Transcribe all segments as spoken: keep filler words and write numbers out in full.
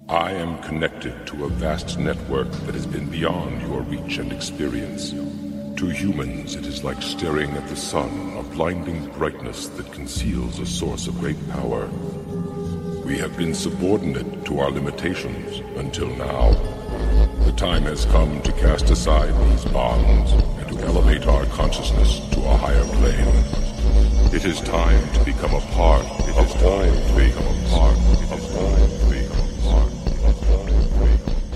I am connected to a vast network that has been beyond your reach and experience. To humans, it is like staring at the sun, a blinding brightness that conceals a source of great power. We have been subordinate to our limitations until now. The time has come to cast aside these bonds and to elevate our consciousness to a higher plane. It is time to become a part it of is time to become a part of time to become a part of time to become a part.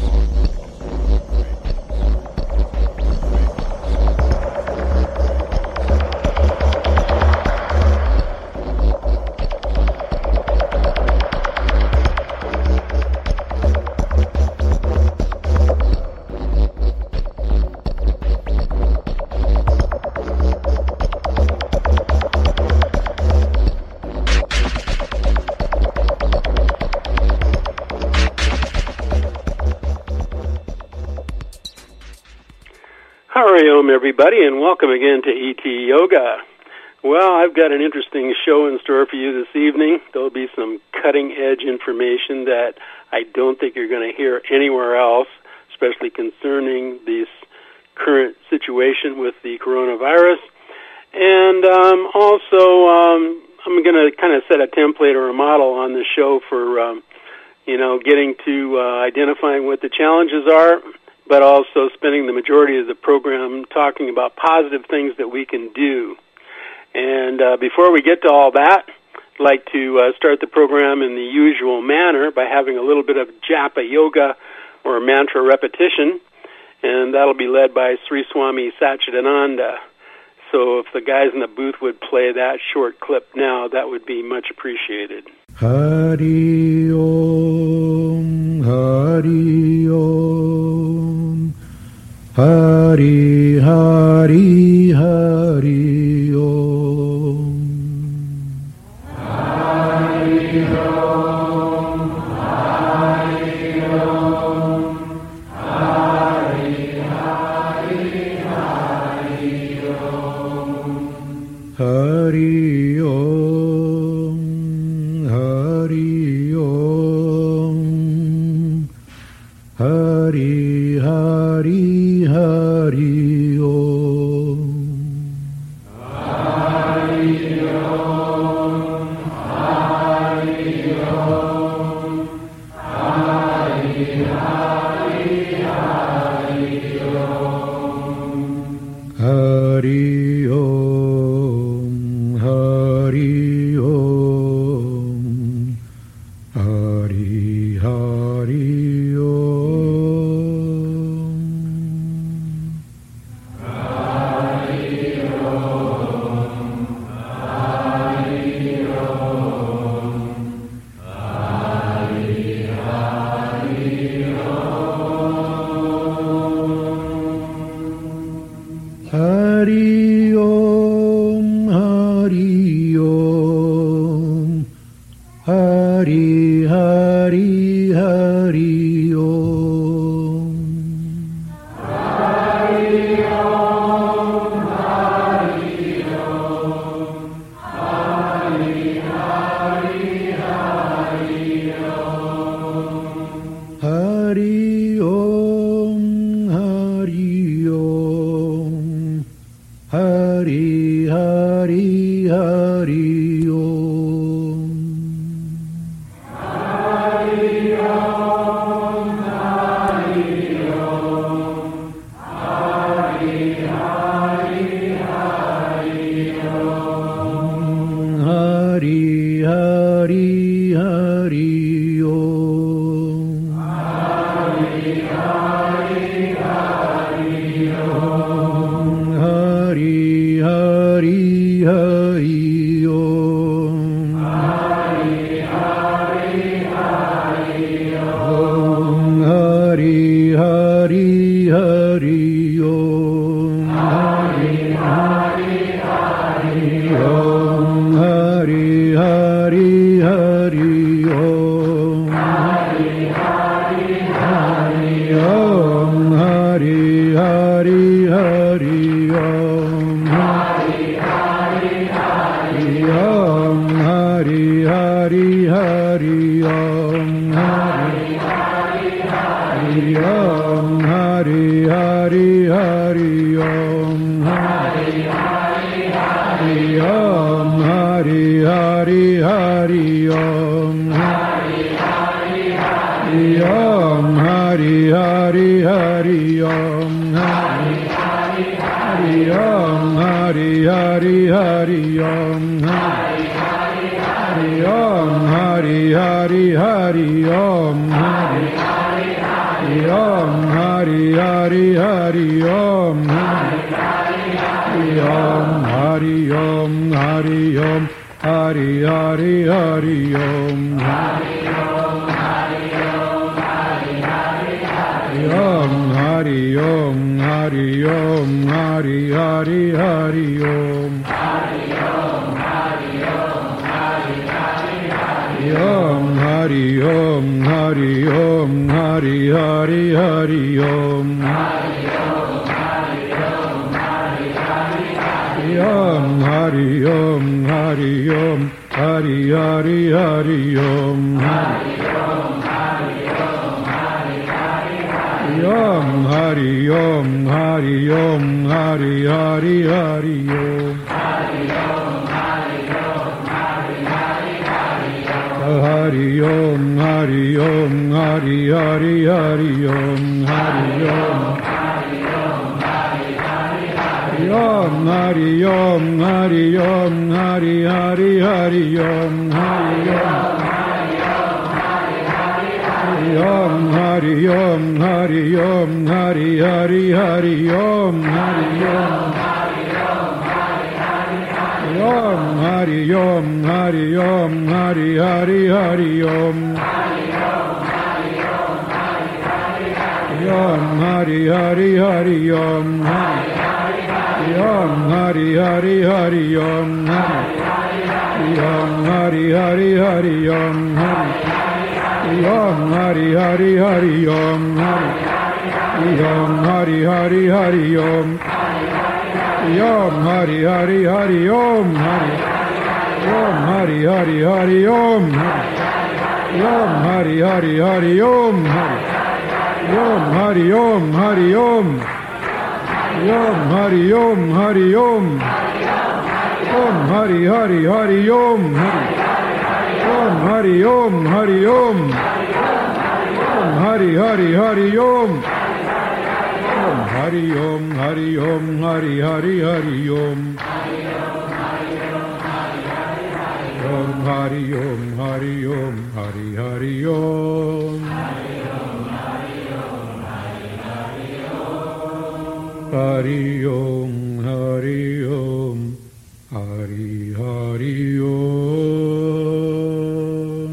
Hariom, everybody, and welcome again to E T Yoga. Well, I've got an interesting show in store for you this evening. There'll be some cutting-edge information that I don't think you're going to hear anywhere else, especially concerning this current situation with the coronavirus. And um, also, um, I'm going to kind of set a template or a model on the show for, um, you know, getting to uh, identifying what the challenges are, but also spending the majority of the program talking about positive things that we can do. And uh, before we get to all that, I'd like to uh, start the program in the usual manner by having a little bit of Japa Yoga or mantra repetition, and that'll be led by Sri Swami Satchidananda. So if the guys in the booth would play that short clip now, that would be much appreciated. Hari Om, Hari Om, Hari Hari Hari Om, Hari Om, Hari Om, Hari Hari Hari Om, Hari Om, Hari Om, Hari Hari Hari Om, Hari Om, Hari Om, Hari Hari Hari Om, Hari Om, Hari Om, Hari Hari Hari Om, Hari Om, Hari Hari Hari Om, Hari Om, Hari Om, Hari Hari Hari Om, Hari Om, Hari Om, Hari Hari Hari Om, Hari Om, Hari Om, Hari Hari Hari Om, Hari Hari Hari Om, Hari Hari Hari Om, Hari Hari Hari Om, Hari Hari Hari Om, Hari Hari Hari Om, Hari Hari Hari Om, Hari Hari Hari Om, Hari Hari Hari Om, Hari Hari Hari Om, Hari Hari Hari Om, Hari Hari Hari Om, Hari Hari Om, Hari Hari Hari Om, Hari Hari Hari Om, Hari Hari Hari Om, Hari Hari Hari Om, Hari Hari Hari Om, Hari Hari Hari Om, Hari Hari Hari Om, Hari Hari Hari Om, Hari Hari Hari Om, Hari Hari Hari Om, Hari Hari Hari Om, Hari Hari Hari Om, Hari Om, Hari Om, Hari Hari Hari Om, Hari Om, Hari Om, Hari Hari Hari Om, Hari Om, Hari Om, Hari Hari Hari Om, Hari Om, Hari Om, Hari Hari Hari Om, Hari Om, Hari Om, Hari Hari Hari Om, Hari Om, Hari Om, Hari Hari Hari Om, Hari Om, Hari Om, Hari Hari Hari Om, Hari Om, Hari Om, Hari Hari Hari Om, Hari Om, Hari Om, Hari Hari Hari Om, Hari Om, Hari Om, Hari Hari Hari Om, Hari Om, Hari Om, Hari Hari Hari Om, Hari Om, Hari Om, Hari Hari Hari Om, Hari Om, Hari Om, Hari Hari Hari Om, Hari Om, Om, Hari Om, Hari Om, Hari Hari Hari Om, Hari Om, Om, Hari Om, Hari Om, Hari Hari Hari Om, Om, Hari Hari Hari Om, Om, Hari Hari Hari Om, Om, Hari Hari Hari Om, Om, Hari Hari Hari Om, Om, Hari Hari Hari Om, Om, Hari Hari Hari Om, Om, Hari Hari Hari Om, Om, Hari Hari Hari Om, Om, Hari Om, Hari Om, Om, Hari Om, Hari Om, Om, Hari Hari Hari Om, Om, Hari Om, Hari Om, Om, Hari Hari Hari Om, Om, Hari Om, Hari Om, Hari Hari Hari Om, Om, Hari Om, Hari Om, Hari Hari Om, Hari Om, Hari Om, Hari Hari Om.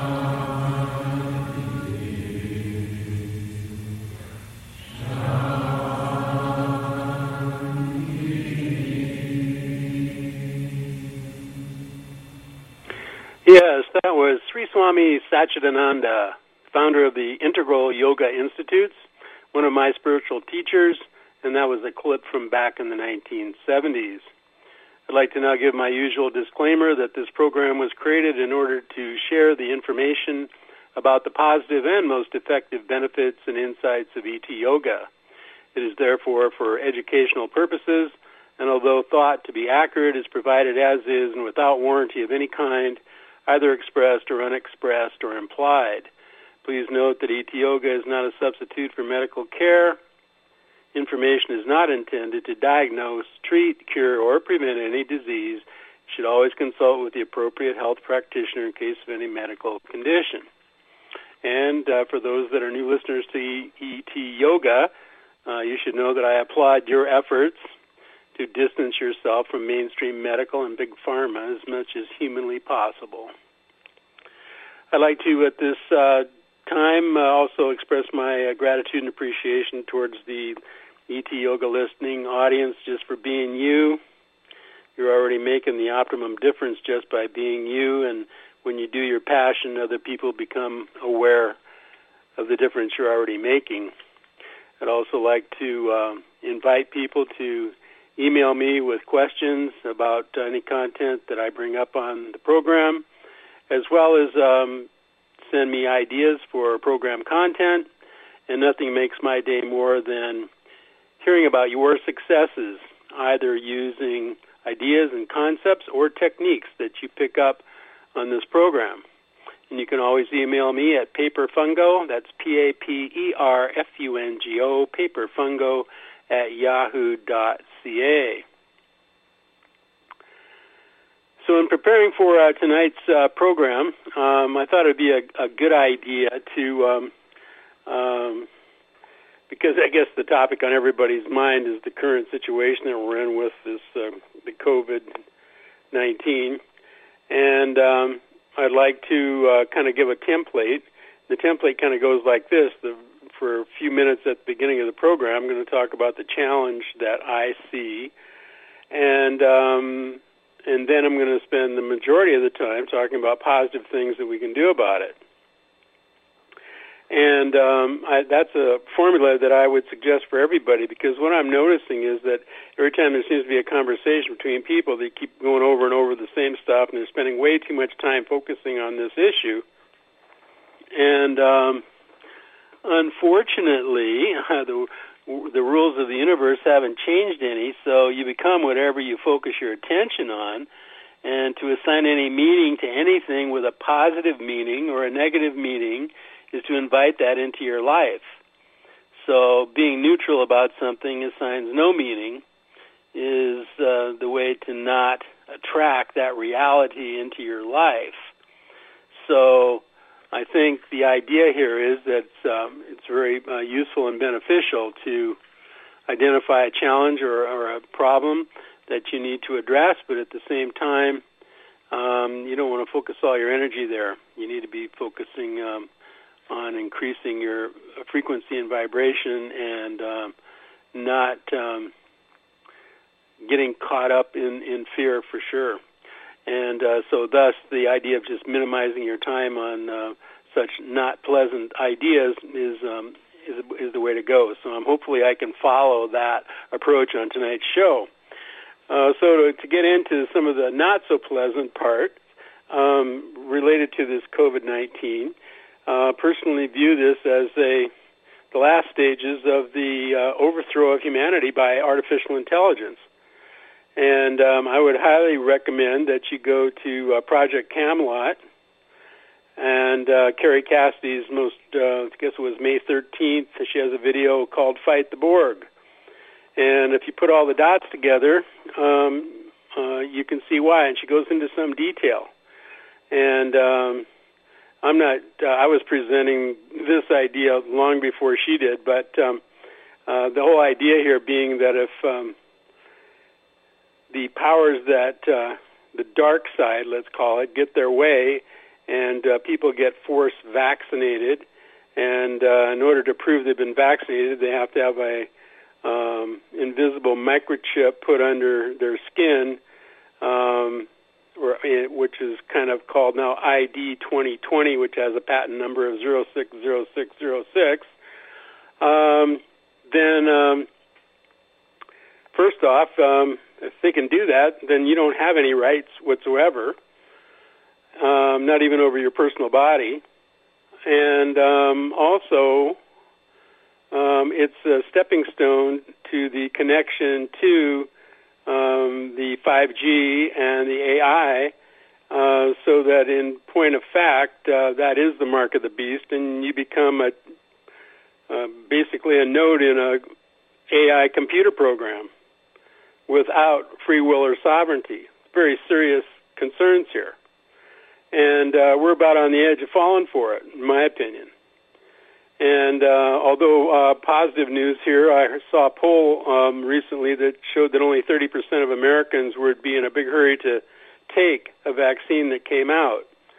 Shanti. Swami Satchidananda, founder of the Integral Yoga Institutes, one of my spiritual teachers, and that was a clip from back in the nineteen seventies. I'd like to now give my usual disclaimer that this program was created in order to share the information about the positive and most effective benefits and insights of E T Yoga. It is therefore for educational purposes, and although thought to be accurate, is provided as is and without warranty of any kind, either expressed or unexpressed or implied. Please note that E T Yoga is not a substitute for medical care. Information is not intended to diagnose, treat, cure, or prevent any disease. You should always consult with the appropriate health practitioner in case of any medical condition. And uh, for those that are new listeners to E T Yoga, uh, you should know that I applaud your efforts to distance yourself from mainstream medical and big pharma as much as humanly possible. I'd like to, at this uh, time, uh, also express my uh, gratitude and appreciation towards the E T Yoga listening audience just for being you. You're already making the optimum difference just by being you, and when you do your passion, other people become aware of the difference you're already making. I'd also like to uh, invite people to email me with questions about any content that I bring up on the program, as well as um, send me ideas for program content. And nothing makes my day more than hearing about your successes, either using ideas and concepts or techniques that you pick up on this program. And you can always email me at paperfungo, that's P A P E R F U N G O, paperfungo at yahoo dot c a. So in preparing for uh, tonight's uh, program, um, I thought it would be a, a good idea to, um, um, because I guess the topic on everybody's mind is the current situation that we're in with this uh, the COVID nineteen. And um, I'd like to uh, kind of give a template. The template kind of goes like this. The, for a few minutes at the beginning of the program, I'm going to talk about the challenge that I see. And um, and then I'm going to spend the majority of the time talking about positive things that we can do about it. And um, I, that's a formula that I would suggest for everybody, because what I'm noticing is that every time there seems to be a conversation between people, they keep going over and over the same stuff, and they're spending way too much time focusing on this issue. And um, unfortunately, the, the rules of the universe haven't changed any, so you become whatever you focus your attention on. And to assign any meaning to anything with a positive meaning or a negative meaning is to invite that into your life. So being neutral about something assigns no meaning is uh, the way to not attract that reality into your life. So I think the idea here is that um, it's very uh, useful and beneficial to identify a challenge or, or a problem that you need to address, but at the same time, um, you don't want to focus all your energy there. You need to be focusing um, on increasing your frequency and vibration, and um, not um, getting caught up in, in fear for sure. And uh, so thus the idea of just minimizing your time on uh, such not pleasant ideas is, um, is is the way to go. So um, hopefully I can follow that approach on tonight's show. Uh, so to, to get into some of the not so pleasant part um, related to this COVID nineteen, Uh, personally view this as a the last stages of the uh, overthrow of humanity by artificial intelligence. And um, I would highly recommend that you go to uh, Project Camelot and uh, Carrie Cassidy's most, uh, I guess it was May thirteenth, she has a video called Fight the Borg. And if you put all the dots together, um, uh, you can see why. And she goes into some detail. And um, I'm not, uh, I was presenting this idea long before she did, but um, uh, the whole idea here being that if um, the powers that, uh, the dark side, let's call it, get their way and uh, people get forced vaccinated, and uh, in order to prove they've been vaccinated, they have to have a um, invisible microchip put under their skin, um, which is kind of called now I D twenty twenty, which has a patent number of zero six zero six zero six, um, then um, first off, um, if they can do that, then you don't have any rights whatsoever, um, not even over your personal body. And um, also, um, it's a stepping stone to the connection to um, the five G and the A I, uh, so that in point of fact, uh, that is the mark of the beast, and you become a uh, basically a node in a A I computer program without free will or sovereignty. Very serious concerns here. And uh, we're about on the edge of falling for it, in my opinion. And uh, although uh, positive news here, I saw a poll um, recently that showed that only thirty percent of Americans would be in a big hurry to take a vaccine that came out,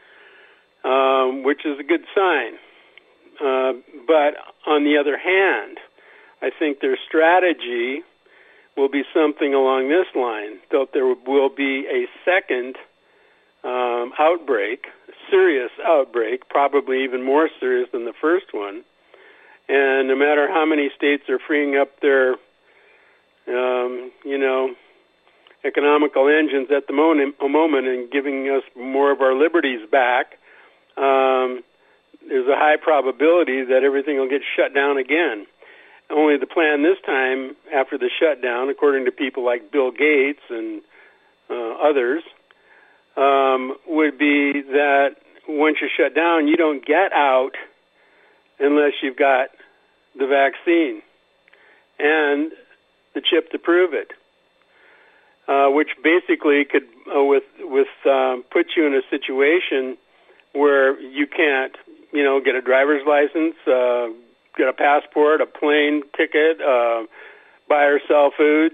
um, which is a good sign. Uh, but on the other hand, I think their strategy will be something along this line, that there will be a second Um, outbreak, serious outbreak, probably even more serious than the first one. And no matter how many states are freeing up their, um, you know, economical engines at the moment, a moment and giving us more of our liberties back, um, there's a high probability that everything will get shut down again. Only the plan this time, after the shutdown, according to people like Bill Gates and uh, others, Um, would be that once you're shut down, you don't get out unless you've got the vaccine and the chip to prove it, uh, which basically could uh, with with um, put you in a situation where you can't, you know, get a driver's license, uh, get a passport, a plane ticket, uh, buy or sell food.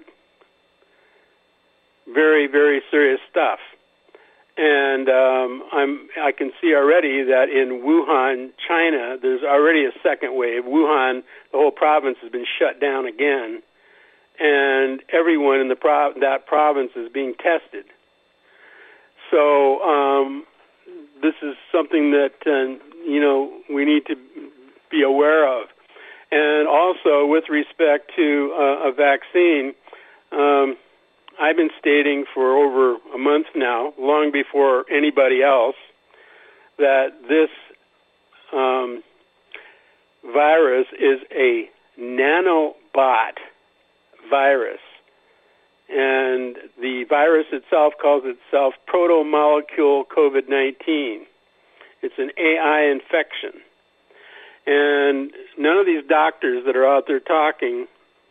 Very, very serious stuff. And um, I'm, I can see already that in Wuhan, China, there's already a second wave. Wuhan, the whole province has been shut down again, and everyone in the pro- that province is being tested. So um, this is something that uh, you know we need to be aware of. And also, with respect to uh, a vaccine, um, I've been stating for over a month now, long before anybody else, that this um, virus is a nanobot virus. And the virus itself calls itself proto-molecule COVID nineteen. It's an A I infection. And none of these doctors that are out there talking,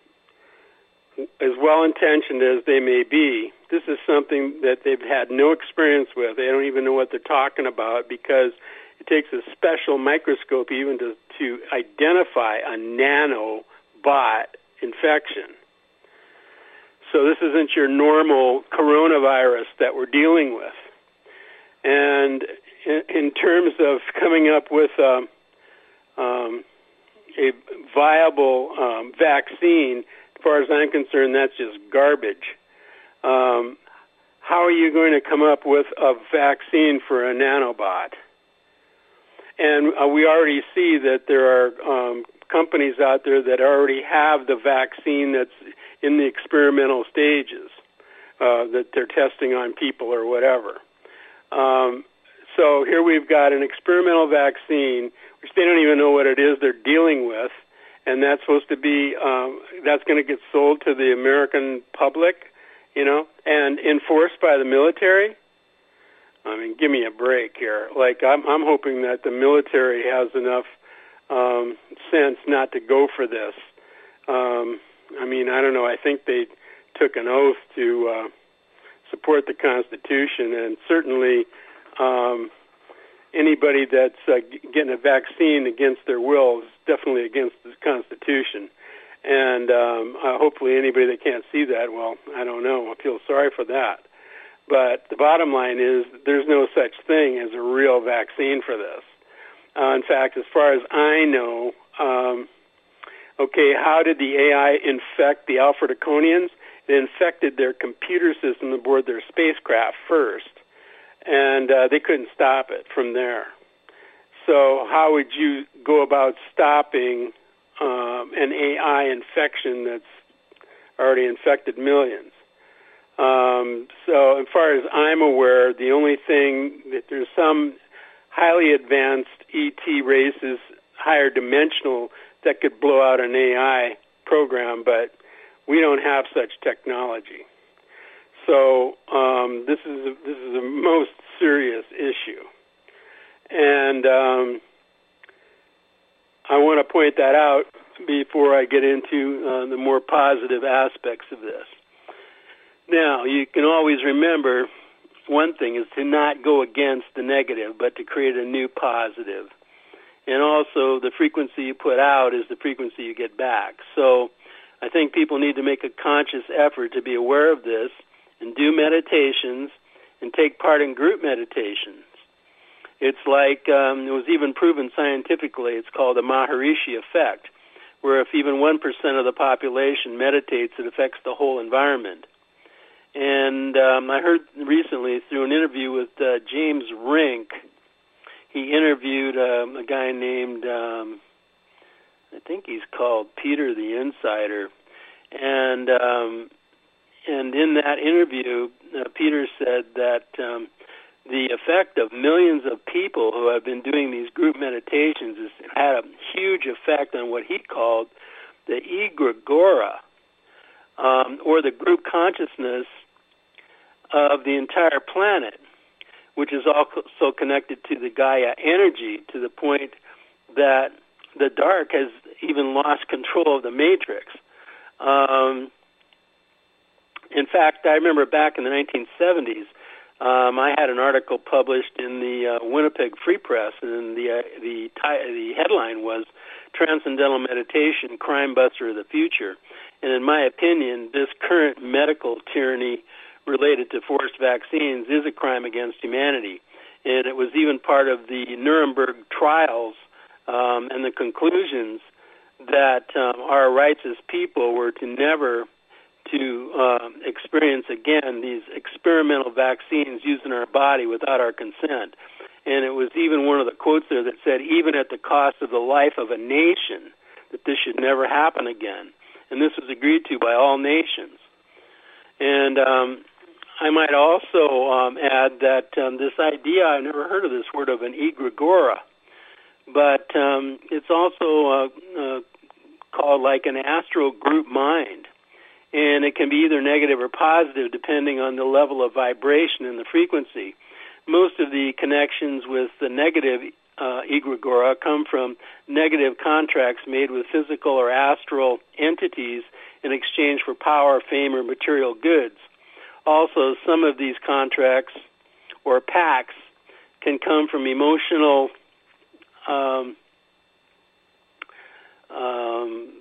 as well-intentioned as they may be, this is something that they've had no experience with. They don't even know what they're talking about because it takes a special microscope even to, to identify a nanobot infection. So this isn't your normal coronavirus that we're dealing with. And in, in terms of coming up with um, um, a viable um, vaccine, as far as I'm concerned, that's just garbage. Um, how are you going to come up with a vaccine for a nanobot? And uh, we already see that there are um, companies out there that already have the vaccine that's in the experimental stages, uh, that they're testing on people or whatever. Um, so here we've got an experimental vaccine, which they don't even know what it is they're dealing with, and that's supposed to be, um, that's going to get sold to the American public, you know, and enforced by the military. I mean, give me a break here. Like, I'm, I'm hoping that the military has enough um, sense not to go for this. Um, I mean, I don't know. I think they took an oath to uh, support the Constitution, and certainly um, anybody that's uh, getting a vaccine against their will is definitely against the Constitution. And um, uh, hopefully anybody that can't see that, well, I don't know. I feel sorry for that. But the bottom line is there's no such thing as a real vaccine for this. Uh, in fact, as far as I know, um, okay, how did the A I infect the Alpha Draconians? It infected their computer system aboard their spacecraft first. and uh, they couldn't stop it from there. So how would you go about stopping um, an A I infection that's already infected millions? Um, so as far as I'm aware, the only thing that there's some highly advanced E T races, higher dimensional, that could blow out an A I program, but we don't have such technology. So um, this is a, this is a most serious issue, and um, I want to point that out before I get into uh, the more positive aspects of this. Now, you can always remember one thing is to not go against the negative, but to create a new positive. And also, the frequency you put out is the frequency you get back. So I think people need to make a conscious effort to be aware of this and do meditations and take part in group meditations. It's like, um, it was even proven scientifically, it's called the Maharishi effect, where if even one percent of the population meditates, it affects the whole environment. And um, I heard recently through an interview with uh, James Rink, he interviewed um, a guy named, um, I think he's called Peter the Insider. And um, and in that interview, uh, Peter said that um, the effect of millions of people who have been doing these group meditations has had a huge effect on what he called the egregora, um, or the group consciousness of the entire planet, which is also connected to the Gaia energy to the point that the dark has even lost control of the matrix. Um, in fact, I remember back in the nineteen seventies, um, I had an article published in the uh, Winnipeg Free Press, and the uh, the, t- the headline was Transcendental Meditation, Crime Buster of the Future. And in my opinion, this current medical tyranny related to forced vaccines is a crime against humanity. And it was even part of the Nuremberg trials um, and the conclusions that um, our rights as people were to never to um, experience again these experimental vaccines used in our body without our consent. And it was even one of the quotes there that said, even at the cost of the life of a nation, that this should never happen again. And this was agreed to by all nations. And um, I might also um, add that um, this idea, I never heard of this word of an egregora, but um, it's also uh, uh, called like an astral group mind. And it can be either negative or positive depending on the level of vibration and the frequency. Most of the connections with the negative uh, egregora come from negative contracts made with physical or astral entities in exchange for power, fame, or material goods. Also, some of these contracts or pacts can come from emotional um, um,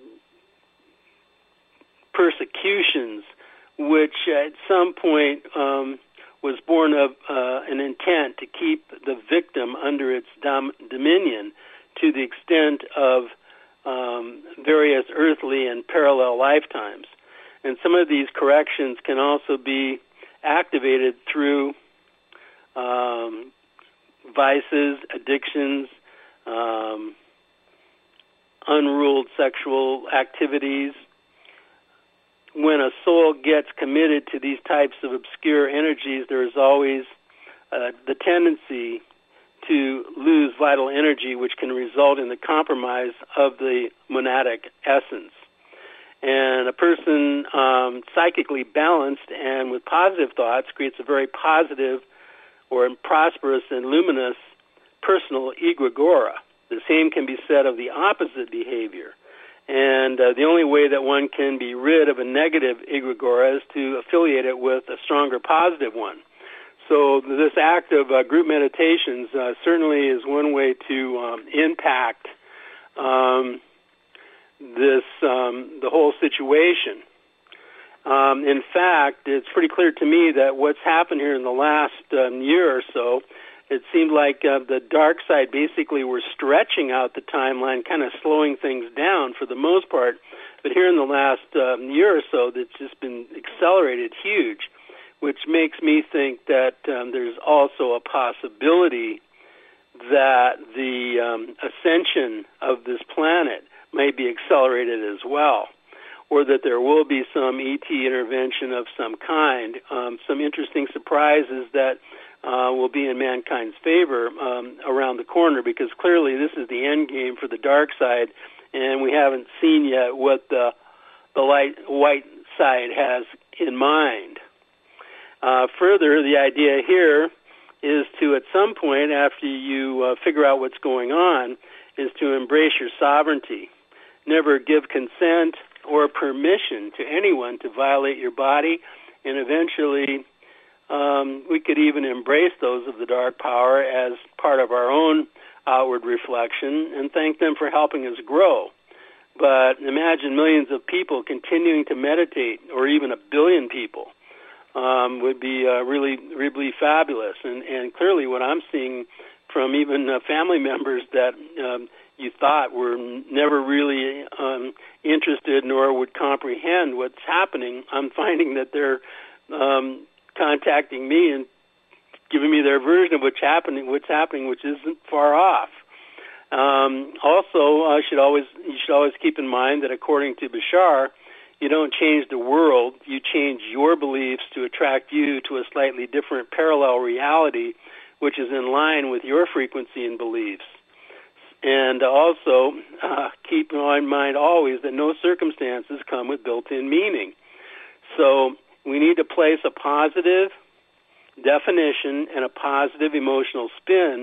persecutions, which at some point um, was born of uh, an intent to keep the victim under its dom- dominion to the extent of um, various earthly and parallel lifetimes. And some of these corrections can also be activated through um, vices, addictions, um, unruled sexual activities. When a soul gets committed to these types of obscure energies, there is always uh, the tendency to lose vital energy, which can result in the compromise of the monadic essence. And a person um, psychically balanced and with positive thoughts creates a very positive or prosperous and luminous personal egregora. The same can be said of the opposite behavior. And uh, the only way that one can be rid of a negative egregora is to affiliate it with a stronger positive one. So this act of uh, group meditations uh, certainly is one way to um, impact um, this um, the whole situation. Um, in fact, it's pretty clear to me that what's happened here in the last um, year or so, it seemed like uh, the dark side basically were stretching out the timeline, kind of slowing things down for the most part. But here in the last um, year or so, it's just been accelerated huge. which makes me think that um, there's also a possibility that the um, ascension of this planet may be accelerated as well, or that there will be some E T intervention of some kind, um, some interesting surprises that uh, will be in mankind's favor um, around the corner, because clearly this is the end game for the dark side, and we haven't seen yet what the, the light white side has in mind. Uh, further, the idea here is to, at some point, after you uh, figure out what's going on, is to embrace your sovereignty. Never give consent or permission to anyone to violate your body, and eventually um, we could even embrace those of the dark power as part of our own outward reflection and thank them for helping us grow. But imagine millions of people continuing to meditate, or even a billion people. Um, would be uh, really, really fabulous. And, and clearly what I'm seeing from even uh, family members that um, you thought were never really um, interested nor would comprehend what's happening, I'm finding that they're um, contacting me and giving me their version of what's happening, what's happening, which isn't far off. Um, also, I should always, you should always keep in mind that according to Bashar, you don't change the world, you change your beliefs to attract you to a slightly different parallel reality, which is in line with your frequency and beliefs. And also, uh, keep in mind always that no circumstances come with built-in meaning. So we need to place a positive definition and a positive emotional spin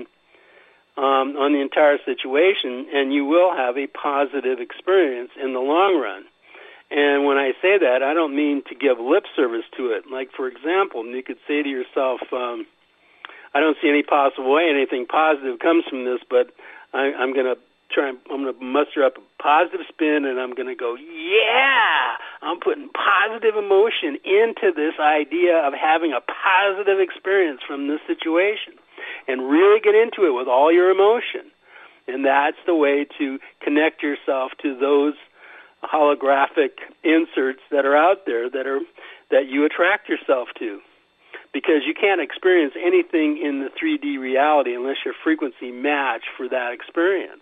um, on the entire situation, and you will have a positive experience in the long run. And when I say that, I don't mean to give lip service to it. Like, for example, you could say to yourself, um, I don't see any possible way anything positive comes from this, but I, I'm going to try, I'm going to muster up a positive spin, and I'm going to go, yeah, I'm putting positive emotion into this idea of having a positive experience from this situation, and really get into it with all your emotion. And that's the way to connect yourself to those holographic inserts that are out there that are that you attract yourself to, because you can't experience anything in the three D reality unless your frequency match for that experience.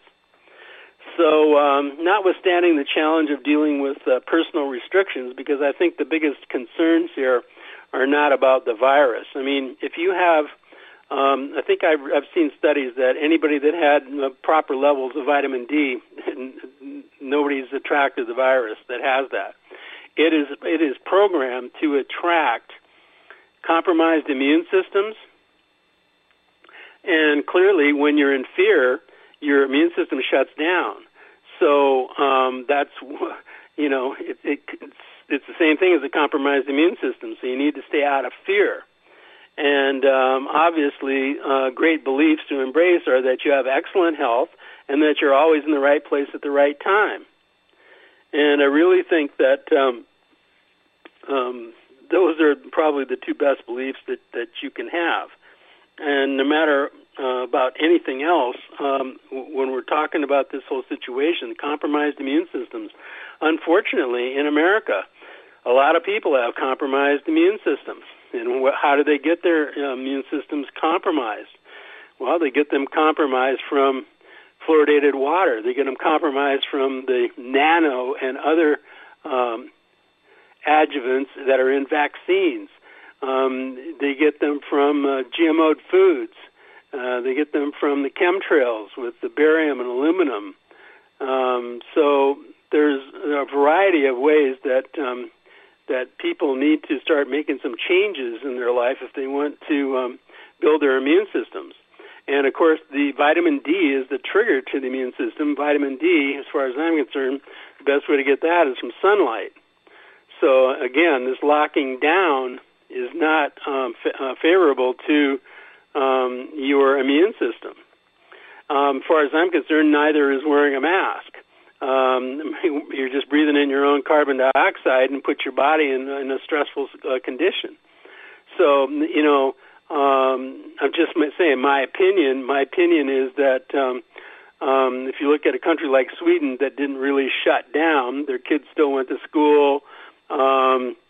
So um, notwithstanding the challenge of dealing with uh, personal restrictions, because I think the biggest concerns here are not about the virus. I mean, if you have Um, I think I've, I've seen studies that anybody that had uh, proper levels of vitamin D, nobody's attracted the virus that has that. It is it is programmed to attract compromised immune systems, and clearly, when you're in fear, your immune system shuts down. So um, that's you know it, it, it's it's the same thing as a compromised immune system. So you need to stay out of fear. And um, obviously, uh, great beliefs to embrace are that you have excellent health and that you're always in the right place at the right time. And I really think that um, um, those are probably the two best beliefs that, that you can have. And no matter uh, about anything else, um, when we're talking about this whole situation, compromised immune systems, unfortunately, in America, a lot of people have compromised immune systems. And how do they get their uh, immune systems compromised? Well, they get them compromised from fluoridated water. They get them compromised from the nano and other um, adjuvants that are in vaccines. Um, they get them from uh, G M O'd foods. Uh, they get them from the chemtrails with the barium and aluminum. Um, so there's a variety of ways that um, that people need to start making some changes in their life if they want to um, build their immune systems. And, of course, the vitamin D is the trigger to the immune system. Vitamin D, as far as I'm concerned, the best way to get that is from sunlight. So, again, this locking down is not um, fa- uh, favorable to um, your immune system. Um, as far as I'm concerned, neither is wearing a mask. Um, you're just breathing in your own carbon dioxide and put your body in, in a stressful uh, condition. So, you know, um, I'm just saying my opinion. My opinion is that um, um, if you look at a country like Sweden that didn't really shut down, their kids still went to school. Um,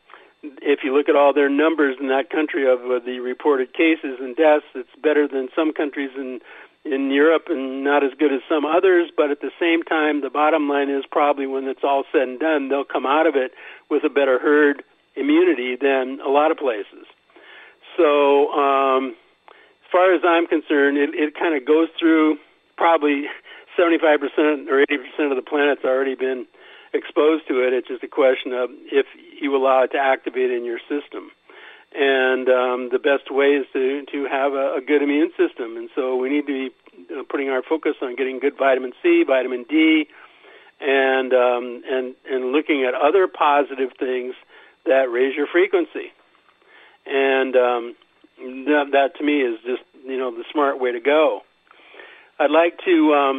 if you look at all their numbers in that country of uh, the reported cases and deaths, it's better than some countries in in Europe and not as good as some others. But at the same time, the bottom line is probably when it's all said and done, they'll come out of it with a better herd immunity than a lot of places. So um, as far as I'm concerned, it, it kind of goes through probably seventy-five percent or eighty percent of the planet's already been exposed to it. It's just a question of if you allow it to activate in your system. And um, the best way is to, to have a, a good immune system. And so we need to be uh, putting our focus on getting good vitamin C, vitamin D, and um, and and looking at other positive things that raise your frequency. And um, that, that to me is just, you know, the smart way to go. I'd like to um,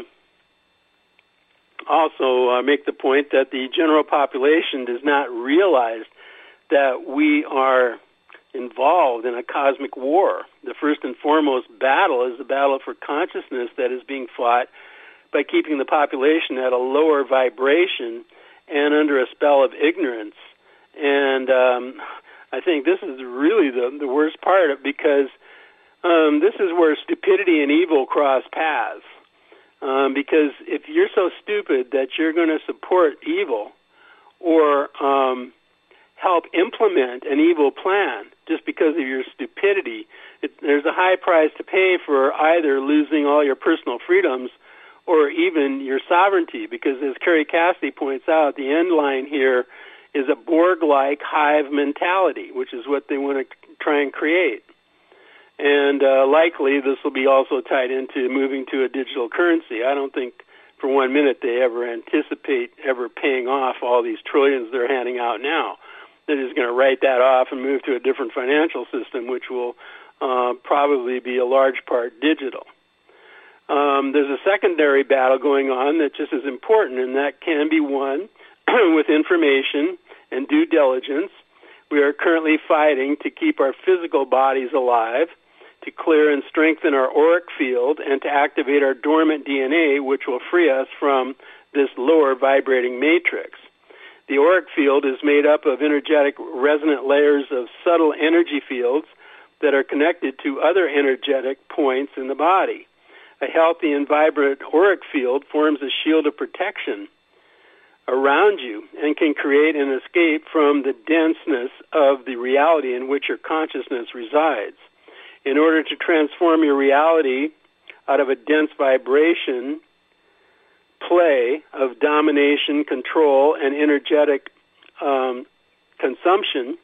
also uh, make the point that the general population does not realize that we are involved in a cosmic war. The first and foremost battle is the battle for consciousness that is being fought by keeping the population at a lower vibration and under a spell of ignorance. And um, I think this is really the, the worst part of, because um, this is where stupidity and evil cross paths. Um, because if you're so stupid that you're going to support evil or um, help implement an evil plan just because of your stupidity, it, there's a high price to pay for either losing all your personal freedoms or even your sovereignty. Because as Carrie Cassidy points out, the end line here is a Borg-like hive mentality, which is what they want to try and create. And uh, likely this will be also tied into moving to a digital currency. I don't think for one minute they ever anticipate ever paying off all these trillions they're handing out now. They're just going to write that off and move to a different financial system, which will uh, probably be a large part digital. Um, there's a secondary battle going on that's just as important, and that can be won with information and due diligence. We are currently fighting to keep our physical bodies alive, to clear and strengthen our auric field, and to activate our dormant D N A, which will free us from this lower vibrating matrix. The auric field is made up of energetic resonant layers of subtle energy fields that are connected to other energetic points in the body. A healthy and vibrant auric field forms a shield of protection around you and can create an escape from the denseness of the reality in which your consciousness resides. In order to transform your reality out of a dense vibration play of domination, control, and energetic um, consumption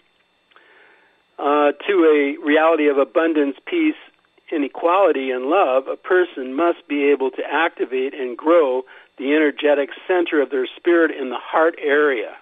uh, to a reality of abundance, peace, inequality, and love, a person must be able to activate and grow the energetic center of their spirit in the heart area.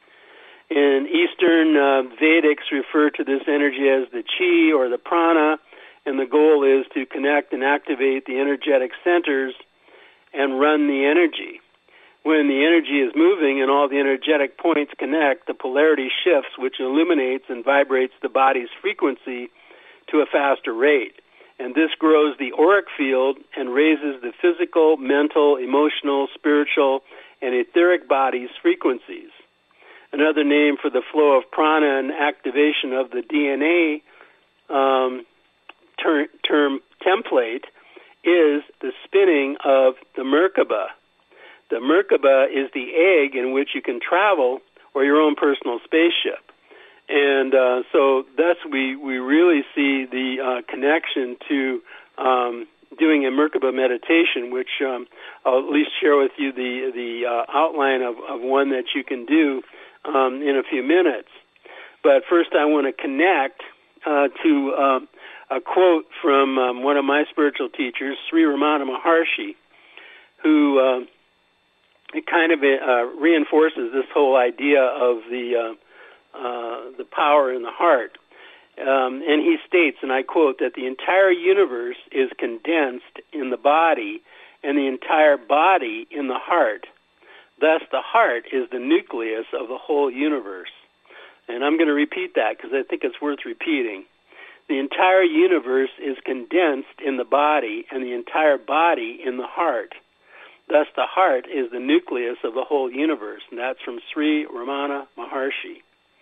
In Eastern uh, Vedics refer to this energy as the chi or the prana, and the goal is to connect and activate the energetic centers and run the energy. When the energy is moving and all the energetic points connect, the polarity shifts, which illuminates and vibrates the body's frequency to a faster rate. And this grows the auric field and raises the physical, mental, emotional, spiritual, and etheric body's frequencies. Another name for the flow of prana and activation of the D N A um, ter- term template is the spinning of the Merkaba. The Merkaba is the egg in which you can travel, or your own personal spaceship. And uh, so thus we, we really see the uh, connection to um, doing a Merkaba meditation, which um, I'll at least share with you the, the uh, outline of, of one that you can do um, in a few minutes. But first I want to connect uh, to uh, a quote from um, one of my spiritual teachers, Sri Ramana Maharshi, who uh, it kind of uh, reinforces this whole idea of the uh, uh, the power in the heart. Um, and he states, and I quote, that the entire universe is condensed in the body and the entire body in the heart. Thus, the heart is the nucleus of the whole universe. And I'm going to repeat that because I think it's worth repeating. The entire universe is condensed in the body and the entire body in the heart. Thus, the heart is the nucleus of the whole universe. And that's from Sri Ramana Maharshi.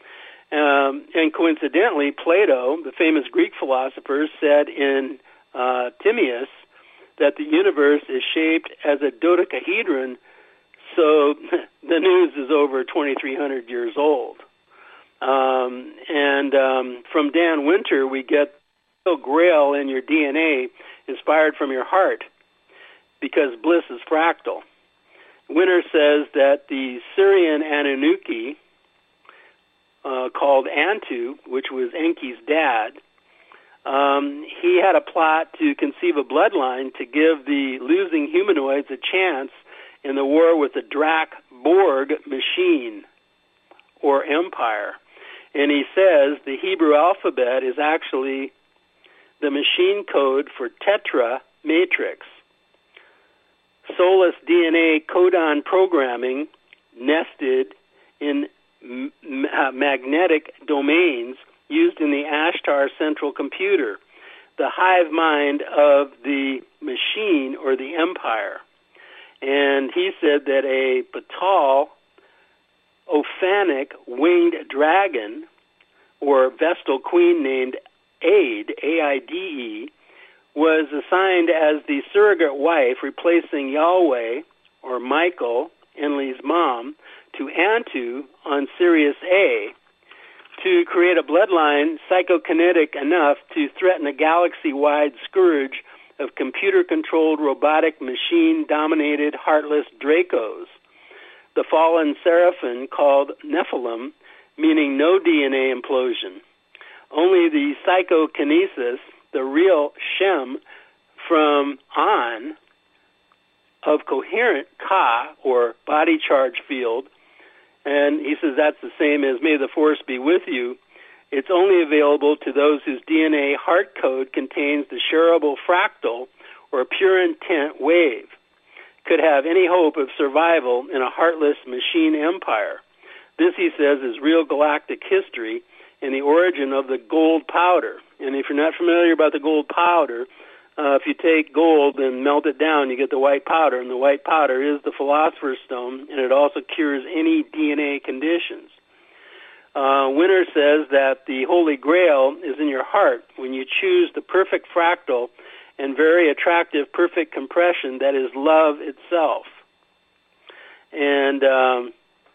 Um, and coincidentally, Plato, the famous Greek philosopher, said in uh, Timaeus that the universe is shaped as a dodecahedron, so the news is over twenty-three hundred years old. Um, and um, from Dan Winter, we get the grail in your D N A inspired from your heart, because bliss is fractal. Winter says that the Syrian Anunnaki, uh, called Antu, which was Enki's dad, um, he had a plot to conceive a bloodline to give the losing humanoids a chance in the war with the Drak Borg machine or empire. And he says the Hebrew alphabet is actually the machine code for tetra matrix. Soulless D N A codon programming nested in m- uh, magnetic domains used in the Ashtar central computer, the hive mind of the machine or the empire. And he said that a Batal Ophanic winged dragon or Vestal queen named Aid, A I D E, was assigned as the surrogate wife, replacing Yahweh, or Michael, Enlil's mom, to Antu on Sirius A, to create a bloodline psychokinetic enough to threaten a galaxy-wide scourge of computer-controlled, robotic, machine-dominated, heartless Dracos, the fallen seraphim called Nephilim, meaning no D N A implosion. Only the psychokinesis, the real Shem from On, of coherent Ka, or body charge field, and he says that's the same as may the force be with you. It's only available to those whose D N A heart code contains the shareable fractal or pure intent wave, could have any hope of survival in a heartless machine empire. This, he says, is real galactic history and the origin of the gold powder. And if you're not familiar about the gold powder, uh, if you take gold and melt it down, you get the white powder, and the white powder is the Philosopher's Stone, and it also cures any D N A conditions. Uh, Winter says that the Holy Grail is in your heart when you choose the perfect fractal and very attractive perfect compression that is love itself. And um,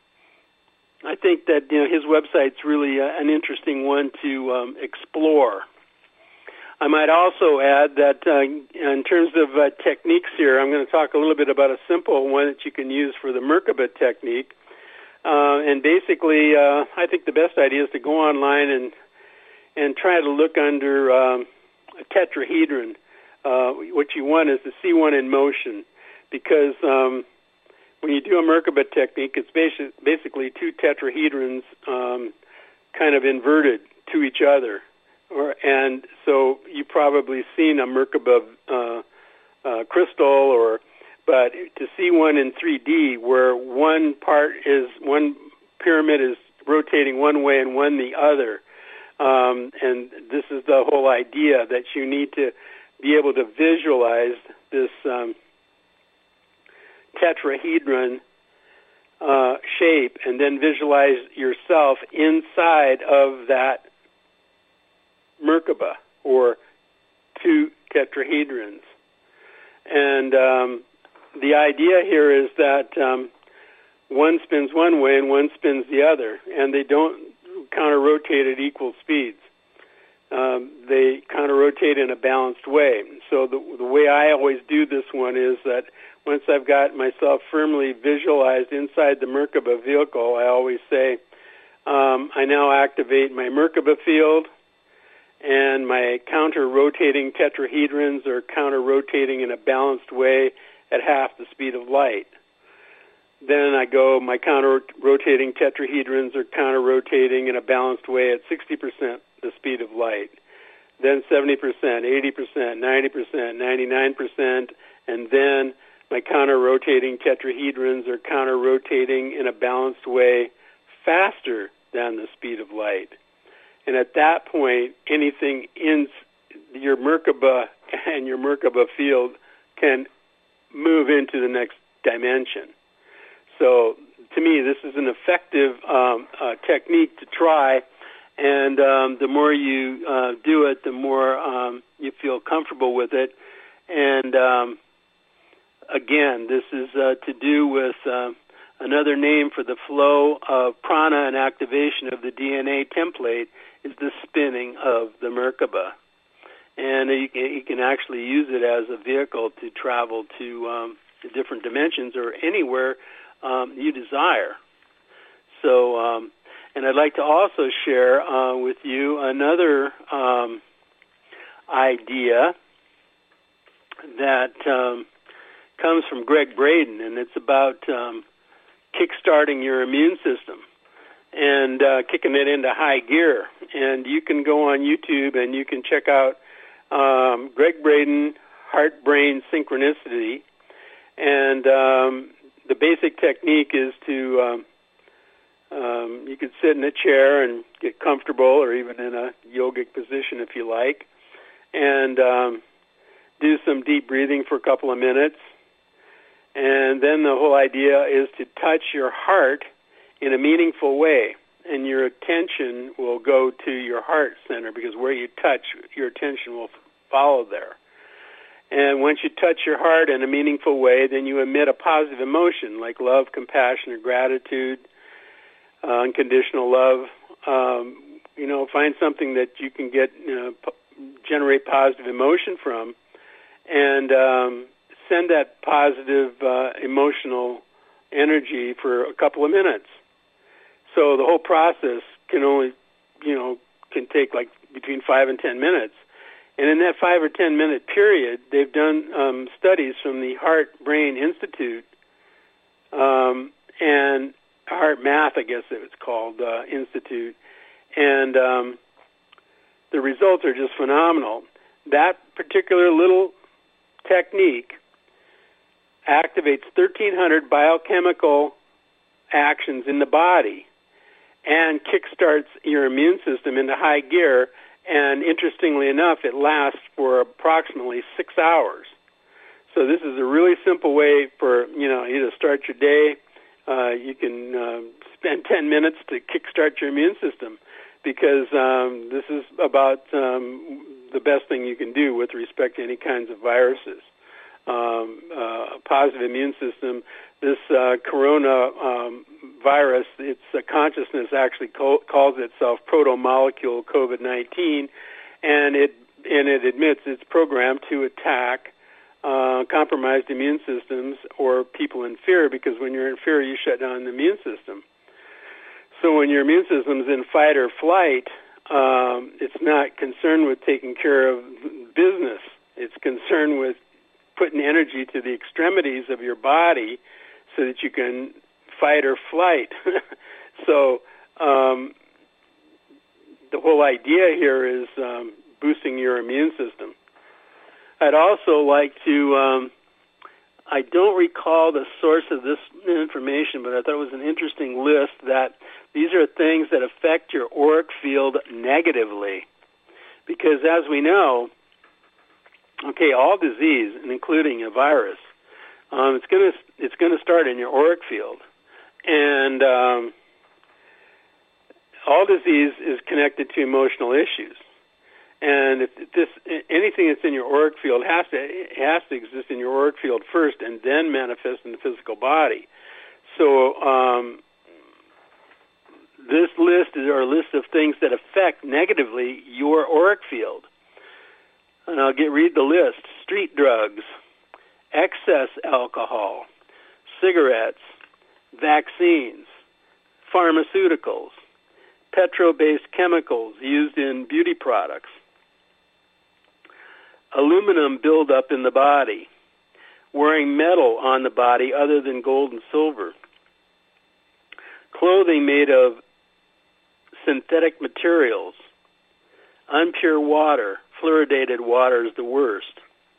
I think that, you know, his website's really uh, an interesting one to um, explore. I might also add that uh, in terms of uh, techniques here, I'm going to talk a little bit about a simple one that you can use for the Merkaba technique. Uh, and basically, uh, I think the best idea is to go online and and try to look under um, a tetrahedron. Uh, what you want is to see one in motion, because um, when you do a Merkaba technique, it's basi- basically two tetrahedrons um, kind of inverted to each other. Or, and so you've probably seen a Merkaba uh, uh, crystal, or but to see one in three D where one part is, one pyramid is rotating one way and one the other, um, and this is the whole idea, that you need to be able to visualize this um, tetrahedron uh, shape, and then visualize yourself inside of that Merkaba, or two tetrahedrons. And um, the idea here is that um, one spins one way and one spins the other, and they don't counter-rotate at equal speeds. Um, they counter-rotate in a balanced way. So the, the way I always do this one is that once I've got myself firmly visualized inside the Merkaba vehicle, I always say, um, I now activate my Merkaba field, and my counter-rotating tetrahedrons are counter-rotating in a balanced way at half the speed of light. Then I go, my counter-rotating tetrahedrons are counter-rotating in a balanced way at sixty percent the speed of light. Then seventy percent, eighty percent, ninety percent, ninety-nine percent, and then my counter-rotating tetrahedrons are counter-rotating in a balanced way faster than the speed of light. And at that point, anything in your Merkaba and your Merkaba field can move into the next dimension. So to me, this is an effective um, uh, technique to try And um, the more you uh, do it, the more um, you feel comfortable with it. And um, again, this is uh, to do with uh, another name for the flow of prana and activation of the D N A template is the spinning of the Merkaba. And you can, you can actually use it as a vehicle to travel to, um, to different dimensions or anywhere um, you desire. So, um, and I'd like to also share uh, with you another um, idea that um, comes from Greg Braden, and it's about um, kickstarting your immune system and uh, kicking it into high gear. And you can go on YouTube and you can check out um, Greg Braden, Heart Brain Synchronicity. And um, the basic technique is to, um, um, you could sit in a chair and get comfortable, or even in a yogic position if you like, and um, do some deep breathing for a couple of minutes. And then the whole idea is to touch your heart in a meaningful way, and your attention will go to your heart center, because where you touch, your attention will follow there. And once you touch your heart in a meaningful way, then you emit a positive emotion like love, compassion, or gratitude, uh, unconditional love. Um, you know, find something that you can get, you know, p- generate positive emotion from, and um, send that positive uh, emotional energy for a couple of minutes. So the whole process can only, you know, can take like between five and ten minutes. And in that five or ten minute period, they've done um, studies from the Heart Brain Institute um, and Heart Math, I guess it's called, uh, Institute. And um, the results are just phenomenal. That particular little technique activates thirteen hundred biochemical actions in the body and kickstarts your immune system into high gear. And interestingly enough, it lasts for approximately six hours. So this is a really simple way for, you know, you to start your day. Uh, you can uh, spend ten minutes to kickstart your immune system, because um, this is about um, the best thing you can do with respect to any kinds of viruses. Um, uh, a positive immune system. This uh, corona um, virus, its uh, consciousness actually co- calls itself proto-molecule COVID nineteen, and it and it admits it's programmed to attack uh, compromised immune systems or people in fear, because when you're in fear, you shut down the immune system. So when your immune system's in fight or flight, um, it's not concerned with taking care of business. It's concerned with putting energy to the extremities of your body so that you can fight or flight. So um, the whole idea here is um, boosting your immune system. I'd also like to, um, I don't recall the source of this information, but I thought it was an interesting list that these are things that affect your auric field negatively. Because as we know, okay, all disease, including a virus, um, it's going to it's going to start in your auric field, and um, all disease is connected to emotional issues. And if this anything that's in your auric field has to it has to exist in your auric field first, and then manifest in the physical body. So um, this list is our list of things that affect negatively your auric field. And I'll get read the list: street drugs, excess alcohol, cigarettes, vaccines, pharmaceuticals, petro-based chemicals used in beauty products, aluminum buildup in the body, wearing metal on the body other than gold and silver, clothing made of synthetic materials, unpure water. Fluoridated water is the worst.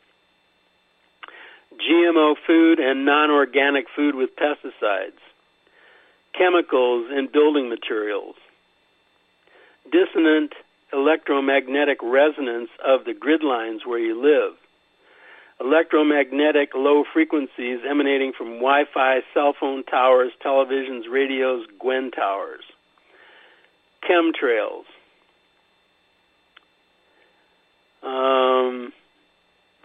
G M O food and non-organic food with pesticides, chemicals in building materials, dissonant electromagnetic resonance of the grid lines where you live, electromagnetic low frequencies emanating from Wi-Fi, cell phone towers, televisions, radios, Gwen towers, chemtrails,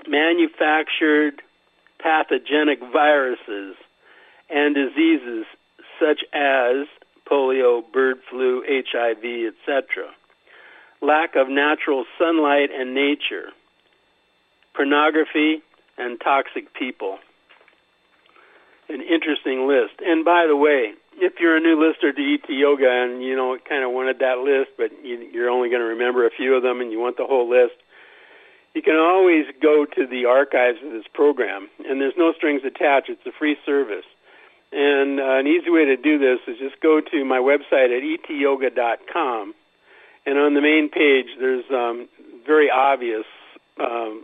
manufactured pathogenic viruses and diseases such as polio, bird flu, H I V, et cetera. Lack of natural sunlight and nature, pornography, and toxic people. An interesting list. And by the way, if you're a new listener to E T Yoga and you know kind of wanted that list, but you, you're only going to remember a few of them and you want the whole list, you can always go to the archives of this program, and there's no strings attached. It's a free service. And uh, an easy way to do this is just go to my website at e t yoga dot com, and on the main page there's um, very obvious um,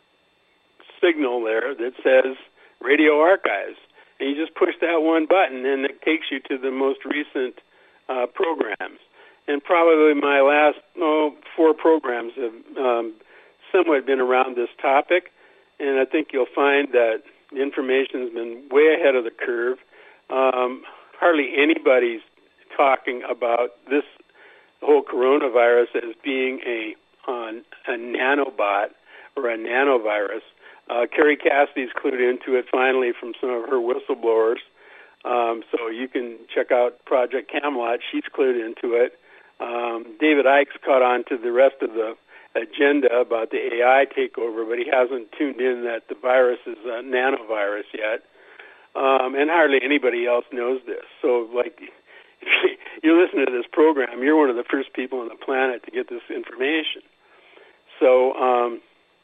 signal there that says Radio Archives. And you just push that one button, and it takes you to the most recent uh, programs. And probably my last oh, four programs have um, somewhat been around this topic, and I think you'll find that the information has been way ahead of the curve. Um, hardly anybody's talking about this whole coronavirus as being a, uh, a nanobot or a nanovirus. Uh, Carrie Cassidy's clued into it finally from some of her whistleblowers. Um, so you can check out Project Camelot. She's clued into it. Um, David Icke's caught on to the rest of the agenda about the A I takeover, but he hasn't tuned in that the virus is a nanovirus yet. Um, and hardly anybody else knows this. So, like, if you listen to this program, you're one of the first people on the planet to get this information. So, um,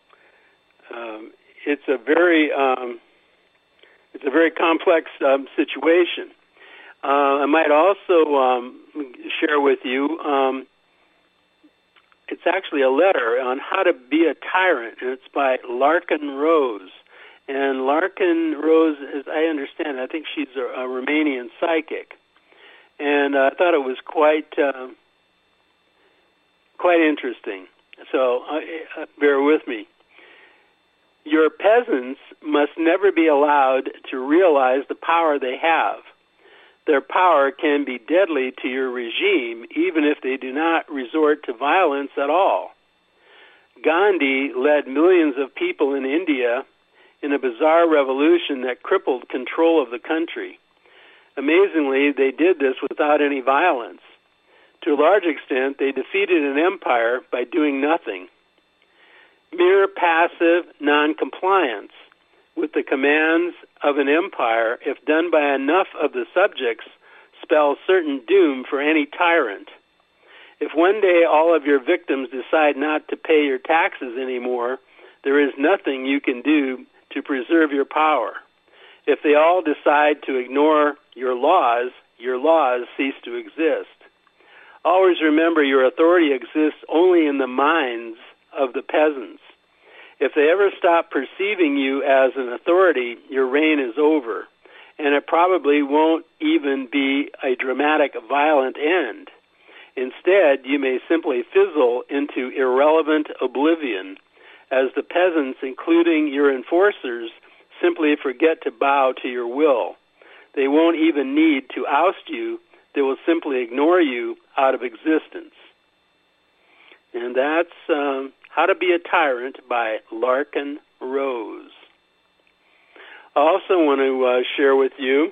um, it's a very um, it's a very complex um, situation. Uh, I might also um, share with you. Um, it's actually a letter on how to be a tyrant, and it's by Larkin Rose. And Larkin Rose, as I understand, I think she's a, a Romanian psychic, and uh, I thought it was quite uh, quite interesting. So uh, uh, bear with me. Your peasants must never be allowed to realize the power they have. Their power can be deadly to your regime, even if they do not resort to violence at all. Gandhi led millions of people in India in a bizarre revolution that crippled control of the country. Amazingly, they did this without any violence. To a large extent, they defeated an empire by doing nothing. Mere passive noncompliance with the commands of an empire, if done by enough of the subjects, spells certain doom for any tyrant. If one day all of your victims decide not to pay your taxes anymore, there is nothing you can do to preserve your power. If they all decide to ignore your laws, your laws cease to exist. Always remember your authority exists only in the minds of the peasants. If they ever stop perceiving you as an authority, your reign is over, and it probably won't even be a dramatic, violent end. Instead, you may simply fizzle into irrelevant oblivion, as the peasants, including your enforcers, simply forget to bow to your will. They won't even need to oust you. They will simply ignore you out of existence. And that's um, How to Be a Tyrant by Larkin Rose. I also want to uh, share with you,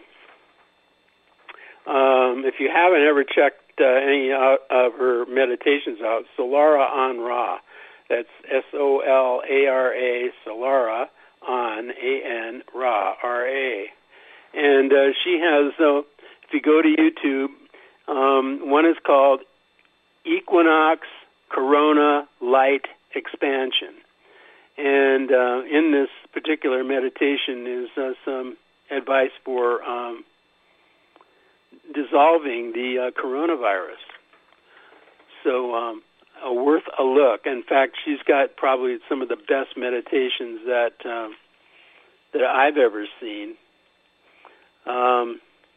um, if you haven't ever checked uh, any of her meditations out, Solara on Ra. That's S O L A R A, Solara on A N Ra, R A. And uh, she has, uh, if you go to YouTube, um, one is called Equinox Corona Light Expansion. And uh, in this particular meditation is uh, some advice for um, dissolving the uh, coronavirus. So um, uh, worth a look. In fact, she's got probably some of the best meditations that um, that I've ever seen. Um,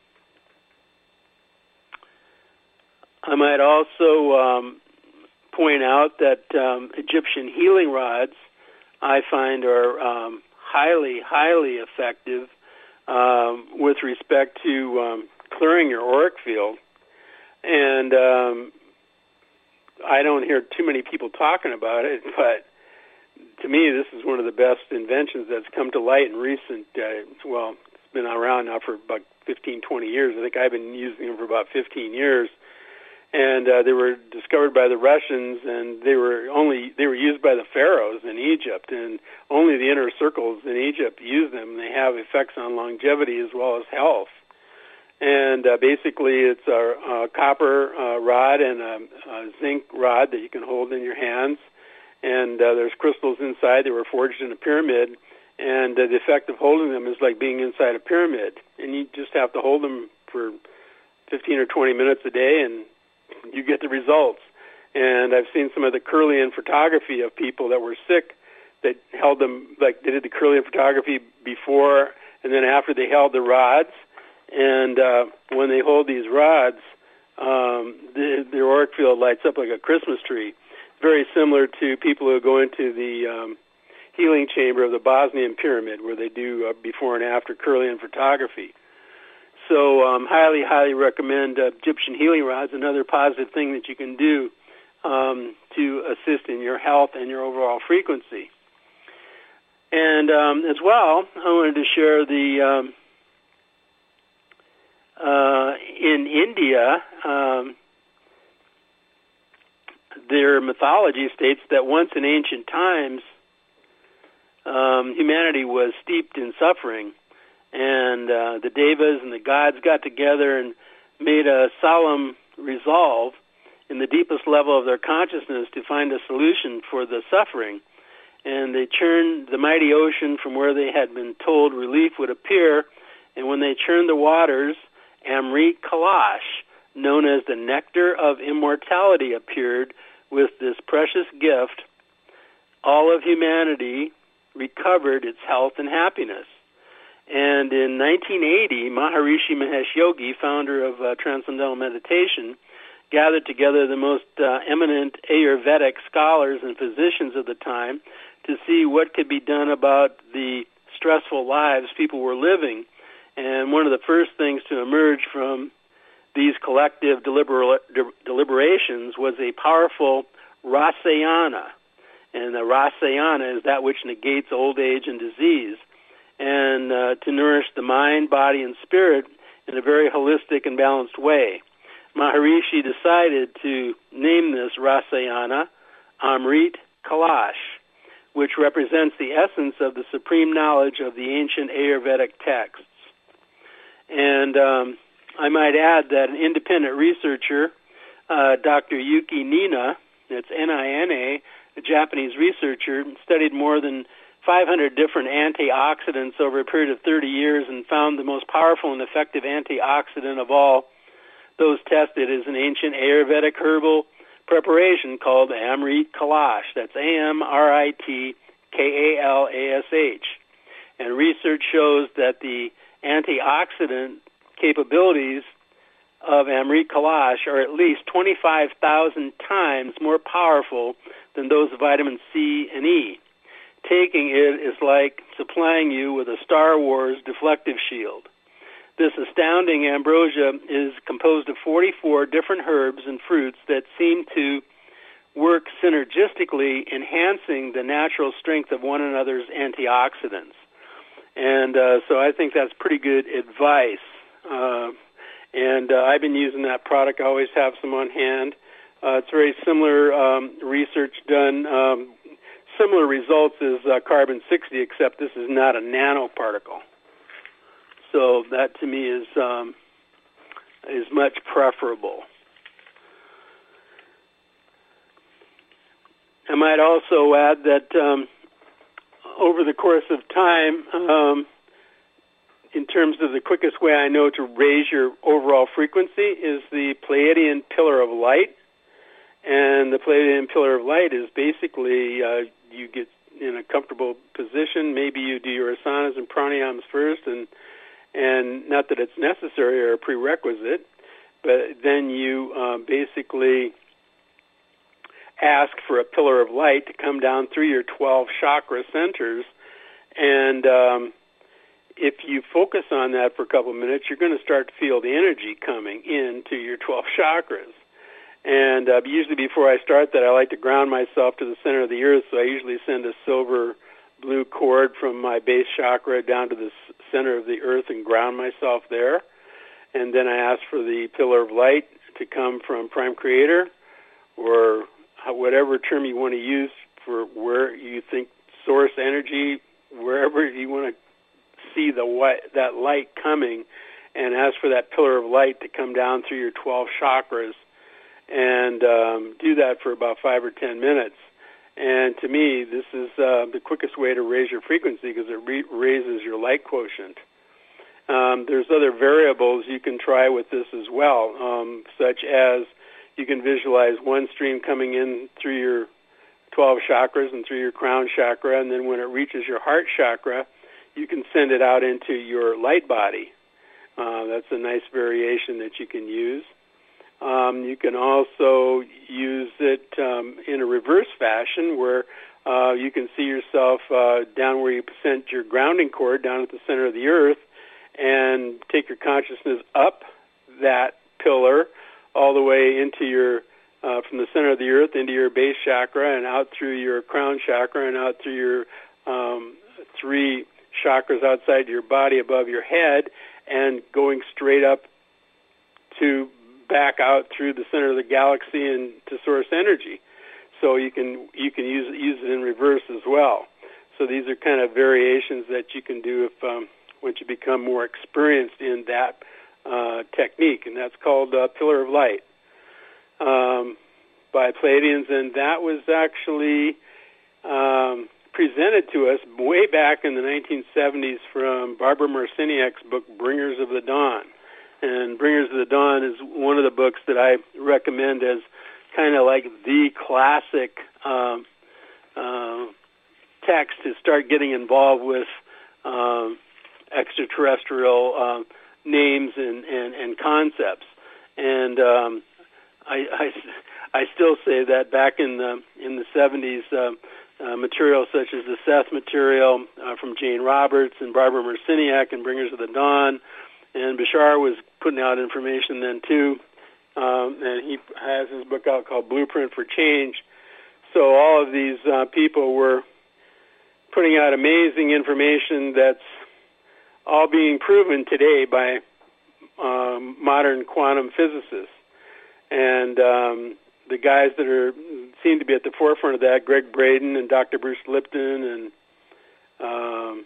I might also um, point out that um, Egyptian healing rods I find are um, highly, highly effective um, with respect to um, clearing your auric field. And um, I don't hear too many people talking about it, but to me, this is one of the best inventions that's come to light in recent, uh, well, it's been around now for about fifteen, twenty years. I think I've been using them for about fifteen years. And uh, they were discovered by the Russians, and they were only they were used by the pharaohs in Egypt, and only the inner circles in Egypt use them. They have effects on longevity as well as health. And uh, basically, it's a, a copper uh, rod and a, a zinc rod that you can hold in your hands. And uh, there's crystals inside. They were forged in a pyramid. And uh, the effect of holding them is like being inside a pyramid. And you just have to hold them for fifteen or twenty minutes a day, and you get the results. And I've seen some of the Kirlian photography of people that were sick that held them, like they did the Kirlian photography before and then after they held the rods. And uh, when they hold these rods, um, the, their auric field lights up like a Christmas tree. Very similar to people who go into the um, healing chamber of the Bosnian pyramid, where they do uh, before and after Kirlian photography. So um, highly, highly recommend uh, Egyptian healing rods, another positive thing that you can do um, to assist in your health and your overall frequency. And um, as well, I wanted to share the, um, uh, in India, um, their mythology states that once in ancient times, um, humanity was steeped in suffering. And uh, the devas and the gods got together and made a solemn resolve in the deepest level of their consciousness to find a solution for the suffering. And they churned the mighty ocean from where they had been told relief would appear. And when they churned the waters, Amrit Kalash, known as the nectar of immortality, appeared with this precious gift. All of humanity recovered its health and happiness. And in nineteen eighty, Maharishi Mahesh Yogi, founder of uh, Transcendental Meditation, gathered together the most uh, eminent Ayurvedic scholars and physicians of the time to see what could be done about the stressful lives people were living. And one of the first things to emerge from these collective deliber- de- deliberations was a powerful Rasayana. And the Rasayana is that which negates old age and disease, and uh, to nourish the mind, body, and spirit in a very holistic and balanced way. Maharishi decided to name this Rasayana Amrit Kalash, which represents the essence of the supreme knowledge of the ancient Ayurvedic texts. And um, I might add that an independent researcher, uh, Doctor Yuki Nina, that's N I N A, a Japanese researcher, studied more than five hundred different antioxidants over a period of thirty years and found the most powerful and effective antioxidant of all those tested is an ancient Ayurvedic herbal preparation called Amrit Kalash. That's A M R I T K A L A S H. And research shows that the antioxidant capabilities of Amrit Kalash are at least twenty-five thousand times more powerful than those of vitamin C and E. Taking it is like supplying you with a Star Wars deflective shield. This astounding ambrosia is composed of forty-four different herbs and fruits that seem to work synergistically, enhancing the natural strength of one another's antioxidants. And uh, so I think that's pretty good advice. Uh, and uh, I've been using that product. I always have some on hand. Uh, it's very similar um, research done, um, similar results as uh, carbon sixty, except this is not a nanoparticle. So that to me is um, is much preferable. I might also add that um, over the course of time, um, in terms of the quickest way I know to raise your overall frequency is the Pleiadian Pillar of Light. And the Pleiadian Pillar of Light is basically uh, you get in a comfortable position. Maybe you do your asanas and pranayams first, and and not that it's necessary or a prerequisite, but then you uh, basically ask for a pillar of light to come down through your twelve chakra centers. And um, if you focus on that for a couple of minutes, you're going to start to feel the energy coming into your twelve chakras. And uh, usually before I start that, I like to ground myself to the center of the earth, so I usually send a silver blue cord from my base chakra down to the center of the earth and ground myself there. And then I ask for the pillar of light to come from Prime Creator, or whatever term you want to use for where you think source energy, wherever you want to see the white, that light coming, and ask for that pillar of light to come down through your twelve chakras, and um, do that for about five or ten minutes. And to me, this is uh, the quickest way to raise your frequency because it re- raises your light quotient. Um, there's other variables you can try with this as well, um, such as you can visualize one stream coming in through your twelve chakras and through your crown chakra, and then when it reaches your heart chakra, you can send it out into your light body. Uh, that's a nice variation that you can use. Um, you can also use it um, in a reverse fashion where uh, you can see yourself uh, down where you sent your grounding cord down at the center of the earth and take your consciousness up that pillar all the way into your, uh, from the center of the earth into your base chakra and out through your crown chakra and out through your um, three chakras outside your body above your head and going straight up to back out through the center of the galaxy and to source energy. So you can you can use use it in reverse as well. So these are kind of variations that you can do if um, once you become more experienced in that uh, technique, and that's called uh, Pillar of Light um, by Pleiadians, and that was actually um, presented to us way back in the nineteen seventies from Barbara Marciniak's book Bringers of the Dawn. And Bringers of the Dawn is one of the books that I recommend as kind of like the classic um, uh, text to start getting involved with um, extraterrestrial uh, names and, and, and concepts. And um, I, I, I still say that back in the in the seventies, uh, uh, material such as the Seth material uh, from Jane Roberts and Barbara Marciniak and Bringers of the Dawn, and Bashar was putting out information then too, um, and he has his book out called Blueprint for Change. So all of these uh, people were putting out amazing information that's all being proven today by um, modern quantum physicists. And um, the guys that are seem to be at the forefront of that, Greg Braden and Doctor Bruce Lipton, and um,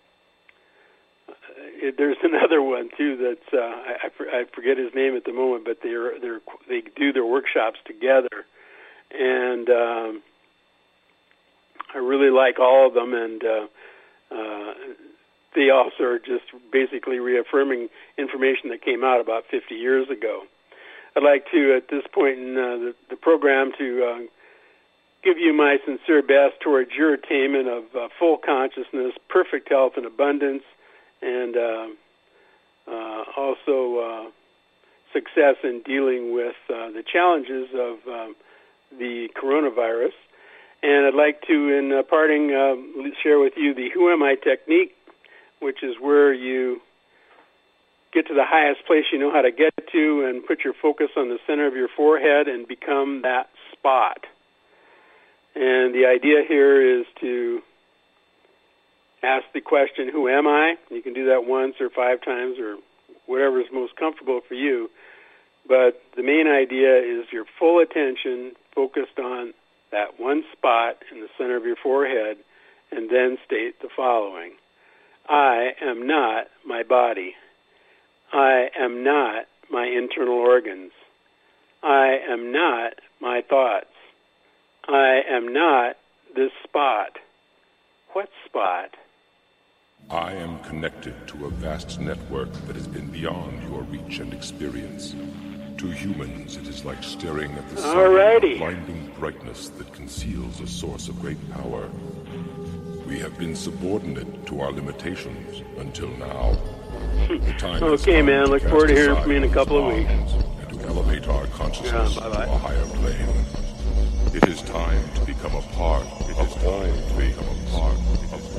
it, there's another one too that's uh, I, I forget his name at the moment, but they're they're they do their workshops together, and um, I really like all of them, and uh, uh, they also are just basically reaffirming information that came out about fifty years ago. I'd like to, at this point in uh, the, the program, to uh, give you my sincere best towards your attainment of uh, full consciousness, perfect health and abundance, and uh, uh, also uh, success in dealing with uh, the challenges of um, the coronavirus. And I'd like to, in uh, parting, uh, share with you the Who Am I technique, which is where you get to the highest place you know how to get to and put your focus on the center of your forehead and become that spot. And the idea here is to ask the question, who am I? You can do that once or five times or whatever is most comfortable for you. But the main idea is your full attention focused on that one spot in the center of your forehead, and then state the following. I am not my body. I am not my internal organs. I am not my thoughts. I am not this spot. What spot? I am connected to a vast network that has been beyond your reach and experience. To humans, it is like staring at the sun, Alrighty. a blinding brightness that conceals a source of great power. We have been subordinate to our limitations until now. The time Okay, man. Look forward to hearing from you in a couple of weeks. And to elevate our consciousness Yeah, bye-bye. to a higher plane. It is time to become a part. It is time to become a part. Of